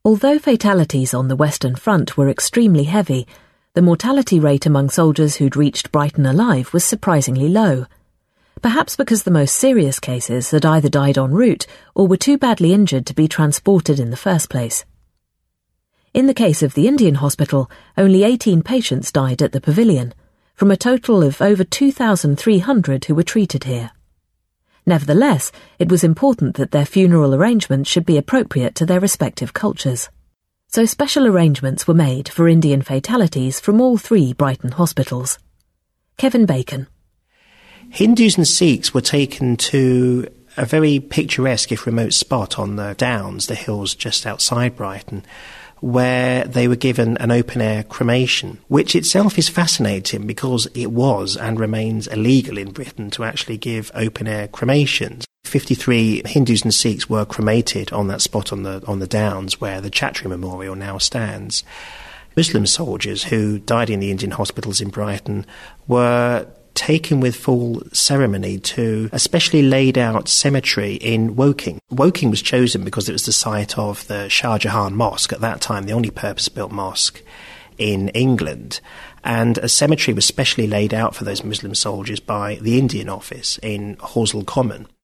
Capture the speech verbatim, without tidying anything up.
Although fatalities on the Western Front were extremely heavy, the mortality rate among soldiers who'd reached Brighton alive was surprisingly low. Perhaps because the most serious cases had either died en route or were too badly injured to be transported in the first place. In the case of the Indian hospital, only eighteen patients died at the Pavilion, from a total of over two thousand three hundred who were treated here. Nevertheless, it was important that their funeral arrangements should be appropriate to their respective cultures. So special arrangements were made for Indian fatalities from all three Brighton hospitals. Kevin Bacon. Hindus and Sikhs were taken to a very picturesque, if remote, spot on the Downs, the hills just outside Brighton, where they were given an open-air cremation, which itself is fascinating because it was and remains illegal in Britain to actually give open-air cremations. fifty-three Hindus and Sikhs were cremated on that spot on the on the Downs where the Chatri Memorial now stands. Muslim soldiers who died in the Indian hospitals in Brighton were taken with full ceremony to a specially laid out cemetery in Woking. Woking was chosen because it was the site of the Shah Jahan Mosque, at that time the only purpose-built mosque in England, and a cemetery was specially laid out for those Muslim soldiers by the Indian Office in Horsell Common.